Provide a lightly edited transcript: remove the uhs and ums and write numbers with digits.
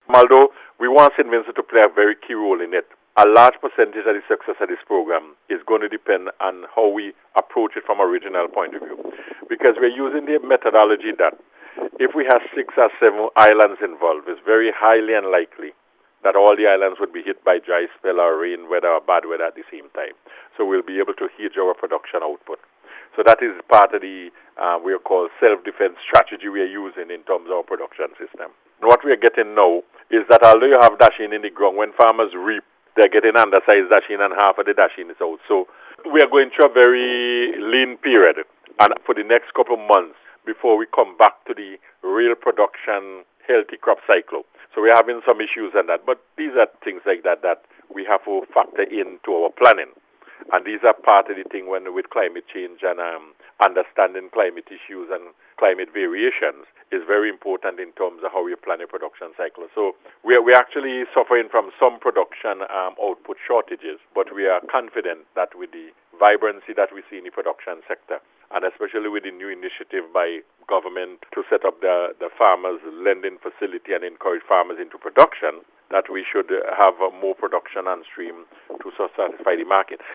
Although we want St. Vincent to play a very key role in it, a large percentage of the success of this program is going to depend on how we approach it from a regional point of view. Because we're using the methodology that if we have 6 or 7 islands involved, it's very highly unlikely that all the islands would be hit by dry spell or rain weather or bad weather at the same time. So we'll be able to hedge our production output. So that is part of the we call self-defense strategy we are using in terms of our production system. And what we are getting now is that although you have dashing in the ground, when farmers reap, they're getting undersized dashing and half of the dashing is out. So we are going through a very lean period. And for the next couple of months, before we come back to the real production, healthy crop cycle. So we're having some issues on that. But these are things like that that we have to factor into our planning. And these are part of the thing with climate change and understanding climate issues and climate variations is very important in terms of how we plan a production cycle. So we're actually suffering from some production output shortages, but we are confident that with the vibrancy that we see in the production sector, and especially with the new initiative by government to set up the farmers lending facility and encourage farmers into production, that we should have more production on stream to satisfy the market.